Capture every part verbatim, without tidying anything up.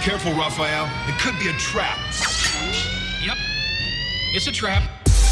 Careful, Raphael. It could be a trap. Yep. It's a trap.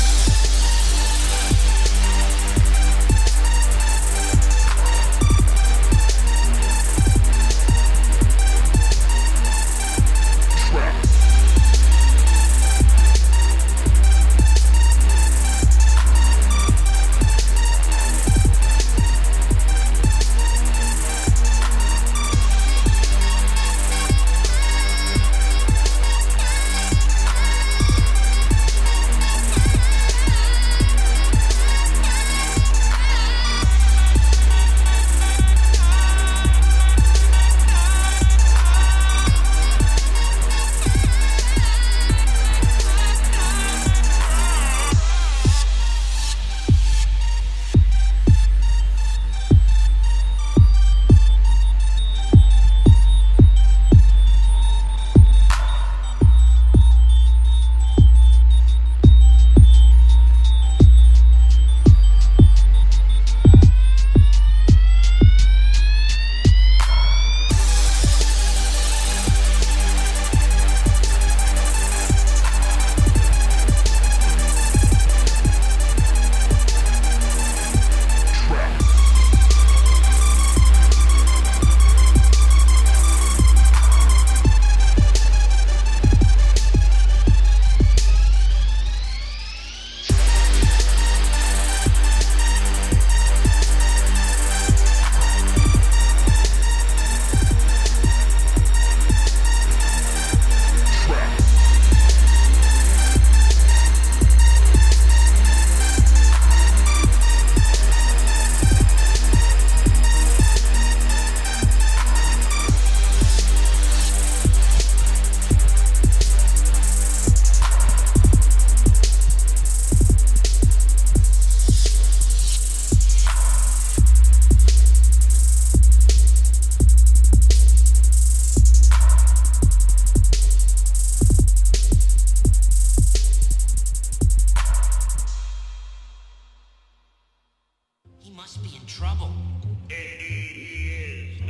He must be in trouble. Indeed he is.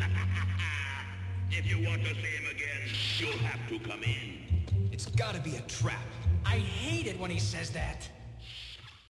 If you want to see him again, you'll have to come in. It's gotta be a trap. I hate it when he says that.